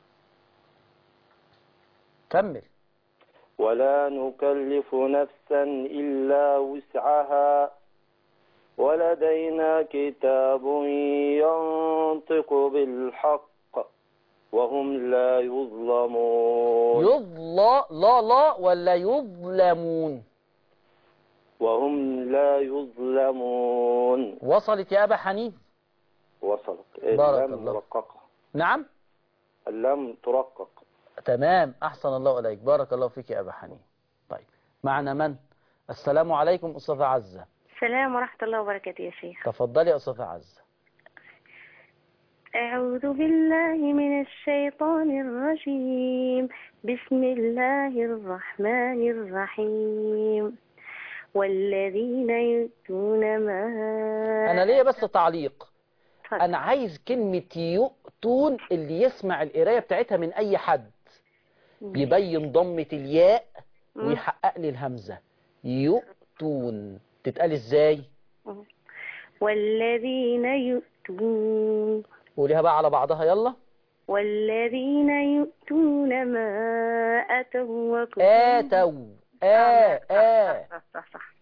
كمل. ولا نكلف نفسا إلا وسعها ولدينا كتاب ينطق بالحق وهم لا يظلمون. لا ولا يظلمون؟ وهم لا يظلمون. وصلت يا أبا حنيف؟ وصلت. بارك الله. مرققة. نعم، اللام ترقق. تمام، أحسن الله إليك، بارك الله فيك يا أبا حنيف. طيب معنا من؟ السلام عليكم أستاذة عزة. السلام ورحمة الله وبركاته يا شيخ. تفضلي يا أستاذة عزة. أعوذ بالله من الشيطان الرجيم. بسم الله الرحمن الرحيم. والذين يؤتون ما. أنا ليه بس تعليق؟ أنا عايز كلمة يؤتون اللي يسمع القراية بتاعتها من أي حد يبين ضمة الياء ويحقق لي الهمزة. يؤتون تتقال إزاي؟ والذين يؤتون. قوليها بقى على بعضها يلا. والذين يؤتون ما آتوا صح.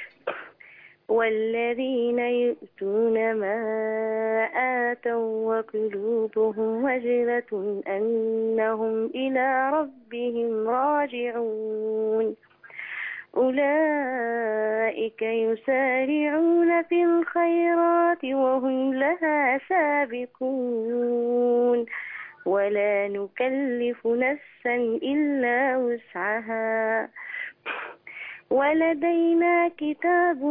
والذين يؤتون ما آتوا وقلوبهم وجلة أنهم إلى ربهم راجعون أولئك يسارعون في الخيرات وهم لها سابقون ولا نكلف نفسا إلا وسعها ولدينا كتاب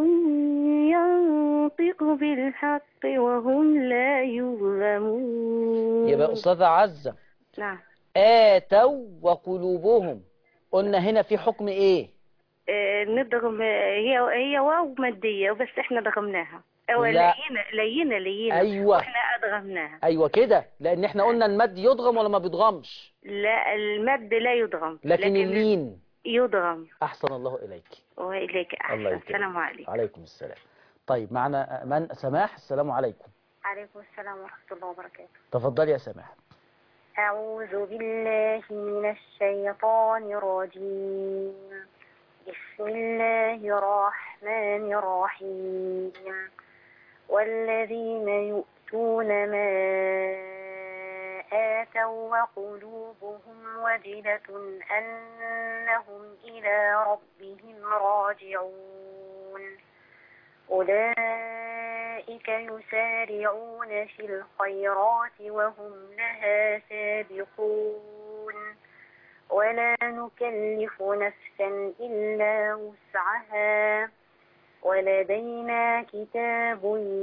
ينطق بالحق وهم لا يظلمون. يبقى أستاذة عزة. نعم. آتوا وقلوبهم قلنا هنا في حكم إيه؟ ندغم. هي واو مادية بس احنا ضغمناها. لينة أيوة. واحنا أدغمناها. أيوة كده، لأن احنا قلنا المد يضغم ولا ما بيضغمش؟ لا، المد لا يضغم لكن اللين يضغم. أحسن الله إليك. وإليك أحسن. السلام عليكم. عليكم السلام. طيب معنا من؟ سماح. السلام عليكم. عليكم السلام ورحمة الله وبركاته. تفضلي يا سماح. أعوذ بالله من الشيطان الرجيم. بسم الله الرحمن الرحيم. والذين يؤتون ما آتوا وقلوبهم وجلة أنهم إلى ربهم راجعون أولئك يسارعون في الخيرات وهم لها سابقون ولا نكلف نفسا إلا وسعها ولدينا كتاب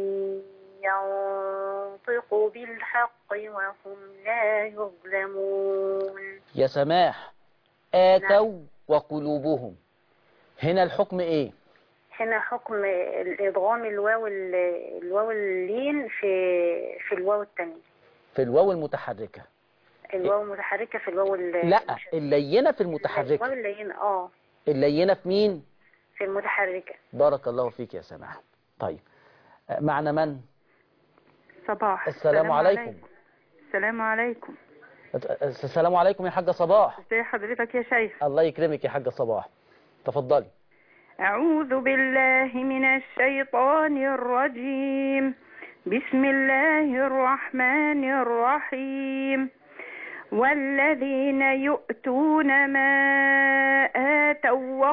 ينطق بالحق وهم لا يظلمون. يا سماح، آتوا وقلوبهم هنا الحكم ايه؟ هنا حكم الإدغام الواو اللين في الواو الثانية، في الواو المتحركة. الواو المتحركة في الواو لا، اللينة في المتحركة. الواو اللينة اللينة في مين؟ في المتحركة. بارك الله فيك يا سماح. طيب معنا من؟ صباح. السلام عليكم. السلام عليكم. السلام عليكم يا حاجة صباح. ازي حضرتك يا شيخ؟ الله يكرمك يا حاجة صباح، تفضلي. أعوذ بالله من الشيطان الرجيم. بسم الله الرحمن الرحيم. والذين يؤتون ما آتوا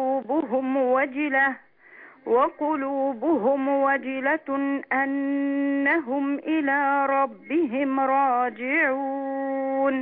وقلوبهم وجلة أنهم إلى ربهم راجعون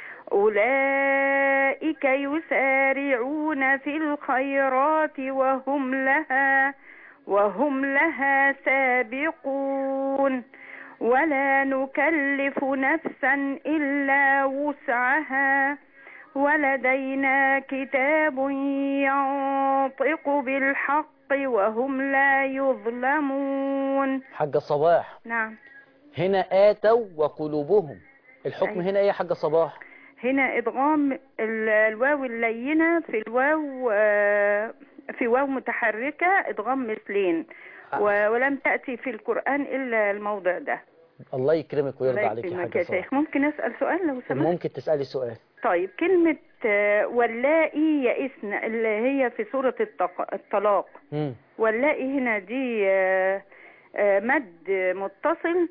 أولئك يسارعون في الخيرات وهم لها سابقون ولا نكلف نفسا إلا وسعها ولدينا كتاب ينطق بالحق وهم لا يظلمون. حاجة صباح. نعم. هنا آتوا وقلوبهم، الحكم هنا ايه يا حاجة صباح؟ هنا إدغام الواو اللينة في الواو في واو متحركة إدغام مثلين ولم تأتي في القرآن إلا الموضع ده. الله يكرمك ويرضى عليك يا حاجة صباح. ممكن أسأل سؤال لو سمحت؟ ممكن تسألي سؤال. طيب كلمة واللائي يئسن اللي هي في سورة الطلاق، واللائي هنا دي مد متصل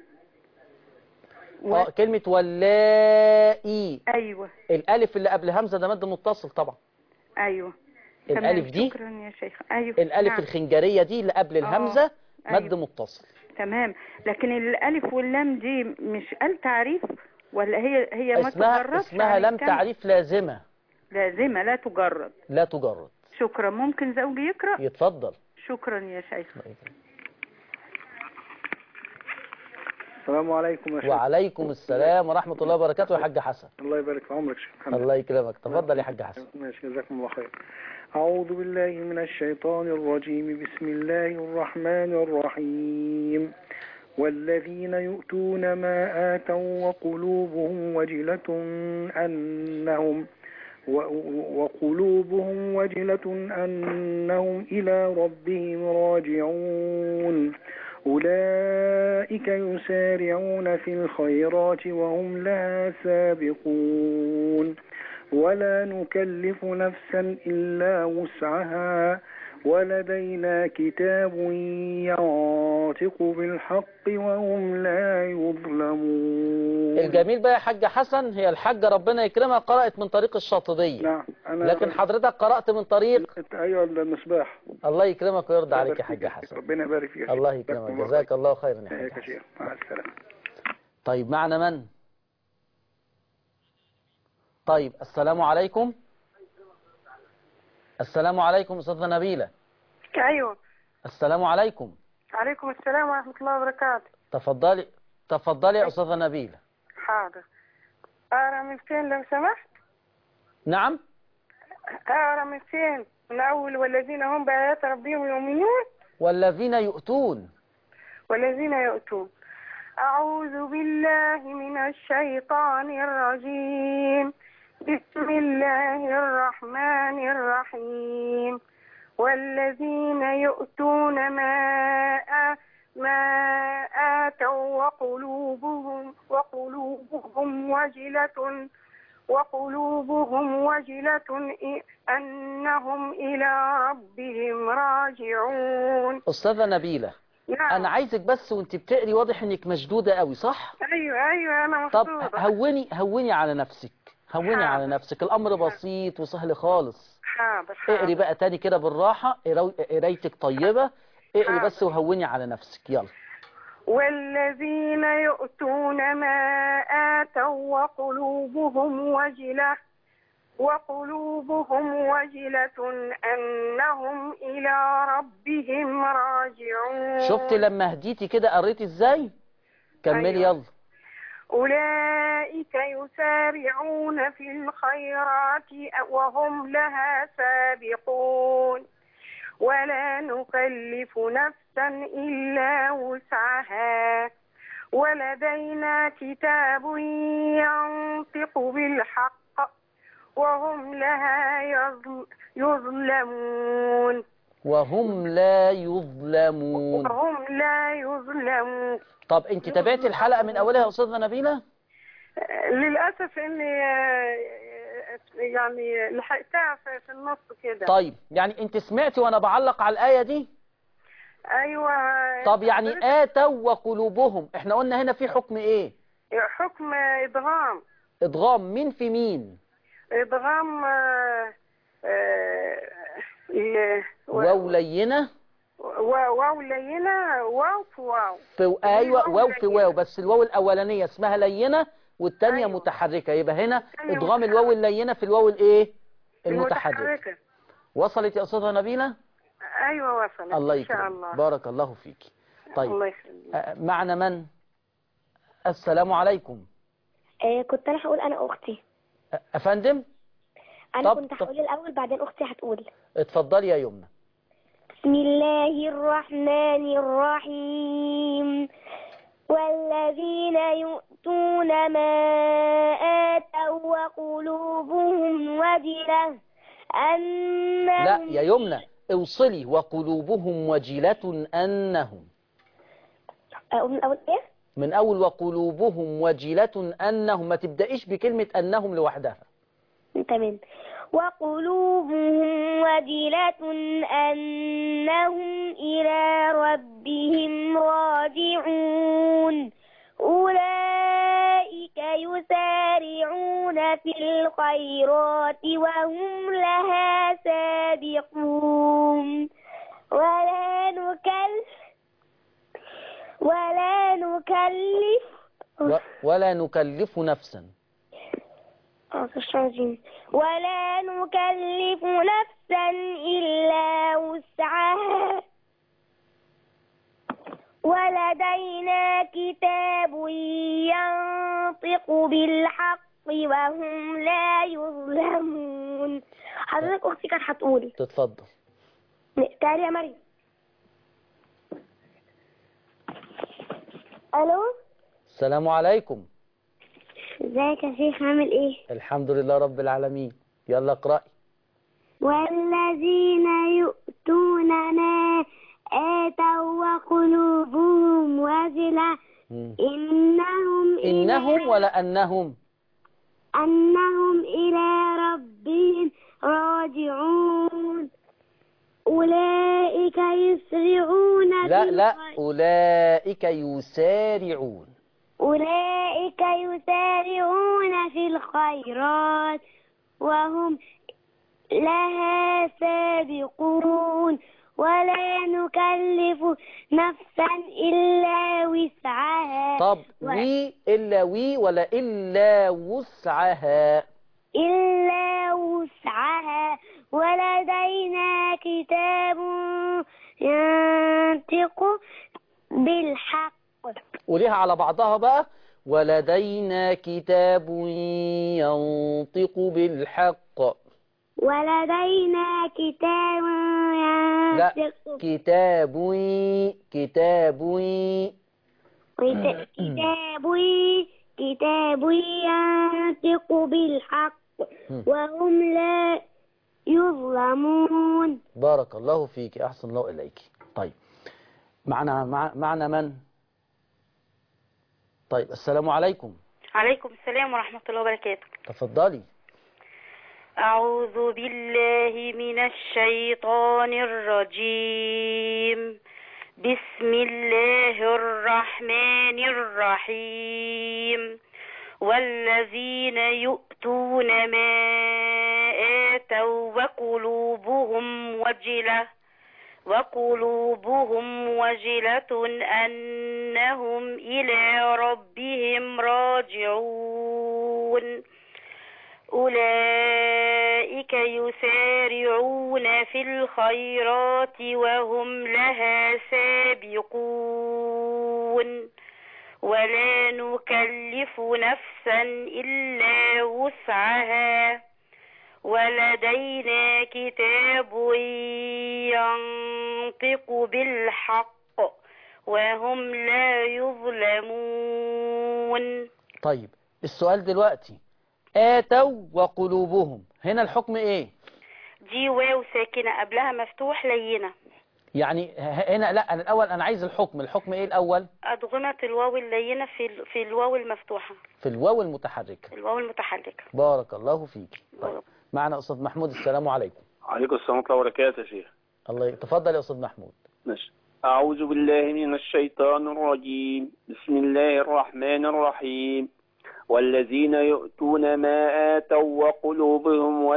كلمة واللائي. أيوة. الألف اللي قبل همزة ده مد متصل طبعا. أيوة. الألف دي. شكرا يا شيخ. أيوة. الألف نعم. الخنجرية دي اللي قبل الهمزة مد أيوة. متصل. تمام. لكن الألف واللام دي مش قال تعريف ولا هي ما تجردش؟ اسمها لام تعريف لازمة. لازمة لا تجرد. لا تجرد. شكرا. ممكن زوجي يقرأ؟ يتفضل. شكرا يا شيخ. السلام عليكم يا شيخ. وعليكم السلام ورحمة الله وبركاته يا حاج حسن. الله يبارك في عمرك شيخ. الله يكرمك. تفضل يا حاج حسن. ماشي جزاكم الله خير. أعوذ بالله من الشيطان الرجيم. بسم الله الرحمن الرحيم. والذين يؤتون ما آتوا وقلوبهم وجلة أنهم إلى ربهم راجعون أولئك يسارعون في الخيرات وهم لها سابقون ولا نكلف نفسا إلا وسعها ولدينا كتاب ينطق بالحق وهم لا يظلمون. الجميل بقى يا حاج حسن، هي الحاجة ربنا يكرمها قرأت من طريق الشاطبية. نعم. لكن حضرتك قرأت من طريق ايوه المصباح. الله يكرمك ويرضى عليك يا حاج حسن. ربنا يبارك فيك. الله يكرمك. جزاك الله خيرا يا حاج حسن. مع السلامة. طيب معنا من؟ طيب السلام عليكم. السلام عليكم أستاذة نبيلة. أيوة. السلام عليكم. عليكم السلام ورحمة الله وبركاته. تفضلي يا أستاذة نبيلة. حاضر. أقرأ من فين لو سمحت؟ نعم. أقرأ من فين؟ من أول والذين هم بآيات ربهم يؤمنون. والذين يؤتون. والذين يؤتون. أعوذ بالله من الشيطان الرجيم. بسم الله الرحمن الرحيم. والذين يؤتون ما آتوا وقلوبهم وجلة أنهم إلى ربهم راجعون. أستاذة نبيلة. نعم. أنا عايزك بس وانت بتقري واضح انك مشدودة قوي صح؟ أيوة أنا مشدودة. طب هوني على نفسك. على نفسك، الأمر بسيط وسهل خالص. حاضر. اقري بقى تاني كده بالراحة، قرايتك طيبة، اقري بس وهوني على نفسك. يلا. والذين يؤتون ما آتوا وقلوبهم وجلة أنهم إلى ربهم راجعون. شفت لما هديتي كده قريتي ازاي؟ كملي. أيوة. يلا. أولئك يسارعون في الخيرات وهم لها سابقون ولا نكلف نفسا إلا وسعها ولدينا كتاب ينطق بالحق وهم لها يظلمون. وهم لا يظلمون. طب انت تابعتي الحلقة من اولها يا استاذة نبيلة؟ للأسف اني يعني لحقتها في النص كده. طيب يعني انت سمعتي وانا بعلق على الآية دي؟ ايوه. طب يعني آتوا وقلوبهم، احنا قلنا هنا في حكم ايه؟ حكم ادغام. ادغام مين في مين؟ ادغام واو لينة. واو لينة. واو في واو. ايوه واو في واو، بس الواو الاولانية اسمها لينة والثانية أيوة. متحركة، يبقى هنا ادغام الواو اللينة في الواو الايه؟ المتحركة. وصلت يا استاذة نبيلة؟ ايوه وصلت. الله ان شاء الله. بارك الله فيك. طيب الله يخليك. معنا من؟ السلام عليكم. كنت أنا هقول أنا أختي. أفندم؟ أنا كنت هقول الأول بعدين أختي هتقول. اتفضلي يا يمنى. بسم الله الرحمن الرحيم. والذين يؤتون ما آتوا وقلوبهم وجلة أنهم. لا يا يمنى اوصلي وقلوبهم وجلة أنهم. من أول إيه؟ من أول وقلوبهم وجلة أنهم، ما تبدأيش بكلمة أنهم لوحدها. تمام. وقلوبهم وجلة أنهم إلى ربهم راجعون أولئك يسارعون في الخيرات وهم لها سابقون ولا نكلف نفسا ولا نكلف نفسا إلا وسعها ولدينا كتاب ينطق بالحق وهم لا يظلمون. حضرتك أختي كانت هتقول. تتفضل. تعالي يا مريم. ألو. السلام عليكم. ازيك يا شيخ عامل ايه؟ الحمد لله رب العالمين. يلا اقرأي. والذين يؤتون ما آتوا وقلوبهم وجلة إنهم ولا أنهم؟ أنهم إلى ربهم راجعون أولئك يسرعون لا أولئك يسارعون. أولئك يسارعون في الخيرات وهم لها سابقون ولا نكلف نفسا إلا وسعها. طب إلا ولا إلا وسعها؟ إلا وسعها ولدينا كتاب ينطق بالحق. قوليها على بعضها بقى. ولدينا كتاب ينطق بالحق. ولدينا كتاب ينطق. لا كتاب ينطق بالحق وهم لا يظلمون. بارك الله فيك، أحسن الله إليك. طيب معنا من؟ طيب السلام عليكم. عليكم السلام ورحمة الله وبركاته. تفضلي. أعوذ بالله من الشيطان الرجيم. بسم الله الرحمن الرحيم. والذين يؤتون ما آتوا وقلوبهم وجلة أنهم إلى ربهم راجعون أولئك يسارعون في الخيرات وهم لها سابقون ولا نكلف نفسا إلا وسعها ولدينا كتاب ينطق بالحق وهم لا يظلمون. طيب السؤال دلوقتي، آتوا وقلوبهم، هنا الحكم ايه؟ دي واو ساكنة قبلها مفتوح لينة. يعني هنا لا، انا الاول انا عايز الحكم ايه الاول؟ أدغمت الواو اللينة في الواو المفتوحة، في الواو المتحركة. الواو المتحركة. بارك الله فيك. طيب معنا أستاذ محمود. السلام عليكم. عليكم السلام ورحمة الله وبركاته يا شيخ. الله تفضل يا أستاذ محمود. ماشي. أعوذ بالله من الشيطان الرجيم. بسم الله الرحمن الرحيم. والذين يؤتون ما آتوا وقلوبهم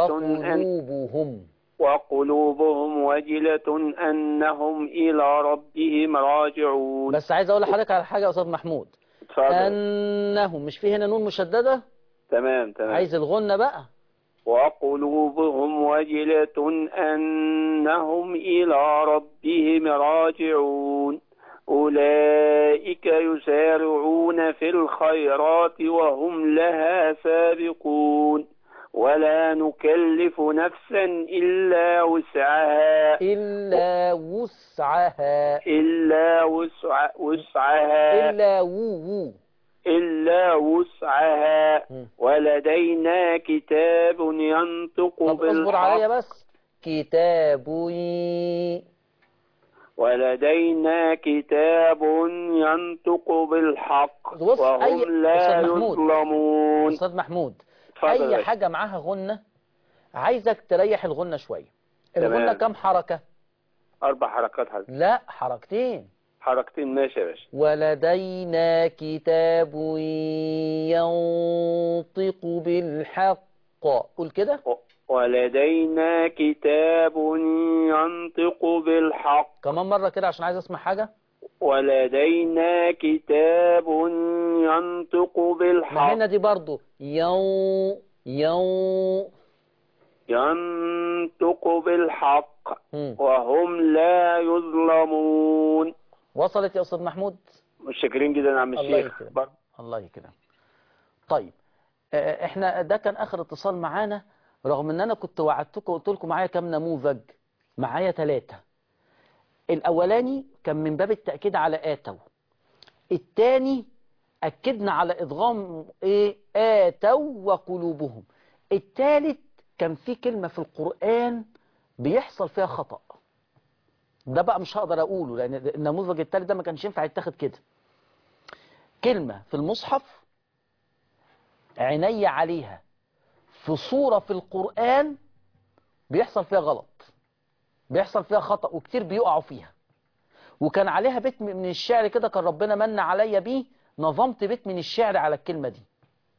وجلة أنهم إلى ربهم راجعون. بس عايز أقول لحضرتك على حاجة يا أستاذ محمود. اتفضل. أنهم مش في هنا نون مشددة؟ تمام. عايز الغنة بقى. وقلوبهم وجلة أنهم إلى ربهم راجعون أولئك يسارعون في الخيرات وهم لها سابقون ولا نكلف نفسا إلا وسعها إلا وسعها ولدينا كتاب ينطق بالحق. اصبر عليا بس. ولدينا كتاب ينطق بالحق وهم لا يظلمون. أستاذ محمود، أي حاجة معاها غنة عايزك تريح الغنة شوية. الغنة كم حركة؟ 4 حركات حضرتك. لا، حركتين. ماشي يا باشا. ولدينا كتاب ينطق بالحق. قول كده. ولدينا كتاب ينطق بالحق. كمان مرة كده عشان عايز اسمع حاجة. ولدينا كتاب ينطق بالحق. ما هنا دي برضو ينطق بالحق وهم لا يظلمون. وصلت يا أستاذ محمود؟ متشكرين جدا يا عم الشيخ. الله يكرمك. طيب احنا ده كان آخر اتصال معانا، رغم ان انا كنت وعدتكم وقلت لكم معايا كام نموذج. معايا 3. الاولاني كان من باب التأكيد على آتوا. الثاني أكدنا على إدغام آتوا وقلوبهم. الثالث كان في كلمة في القرآن بيحصل فيها خطأ. ده بقى مش هقدر أقوله لأن النموذج الثالث ده ما كانش ينفع يتاخد كده. كلمة في المصحف عيني عليها في صورة في القرآن بيحصل فيها غلط، بيحصل فيها خطأ، وكتير بيقعوا فيها. وكان عليها بيت من الشعر كده كان ربنا من عليا بيه، نظمت بيت من الشعر على الكلمة دي.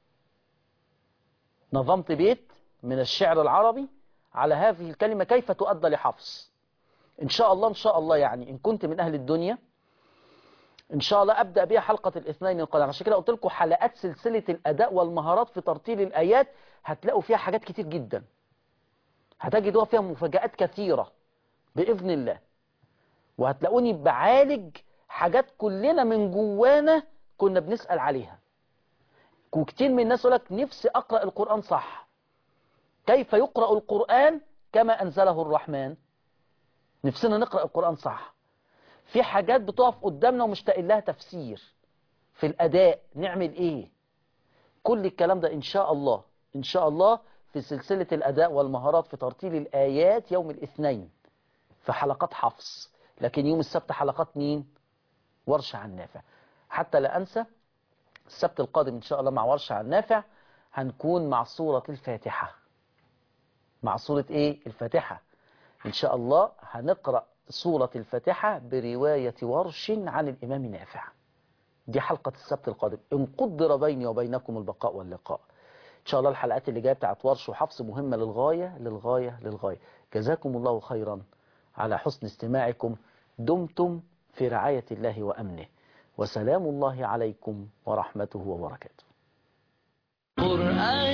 نظمت بيت من الشعر العربي على هذه الكلمة كيف تؤدى لحفظ. إن شاء الله يعني إن كنت من أهل الدنيا إن شاء الله أبدأ بيها حلقة الاثنين القادم. عشان كده قلت لكم حلقات سلسلة الأداء والمهارات في ترتيل الآيات هتلاقوا فيها حاجات كتير جدا، هتجدوا فيها مفاجآت كثيرة بإذن الله، وهتلاقوني بعالج حاجات كلنا من جوانا كنا بنسأل عليها. وكتير من الناس يقول لك نفسي أقرأ القرآن صح. كيف يقرأ القرآن كما أنزله الرحمن؟ نفسنا نقرأ القرآن صح. في حاجات بتقف قدامنا ومشتاقين لها تفسير في الأداء، نعمل إيه؟ كل الكلام ده إن شاء الله في سلسلة الأداء والمهارات في ترتيل الآيات يوم الاثنين في حلقات حفص. لكن يوم السبت حلقات مين؟ ورشة عن نافع. حتى لا أنسى السبت القادم إن شاء الله مع ورشة عن نافع هنكون مع سورة الفاتحة. مع سورة الفاتحة إن شاء الله هنقرأ سورة الفاتحة برواية ورش عن الإمام نافع. دي حلقة السبت القادم إن قدر بيني وبينكم البقاء واللقاء. إن شاء الله الحلقات اللي جاية بتاعت ورش وحفص مهمة للغاية. جزاكم الله خيرا على حسن استماعكم. دمتم في رعاية الله وأمنه، وسلام الله عليكم ورحمته وبركاته.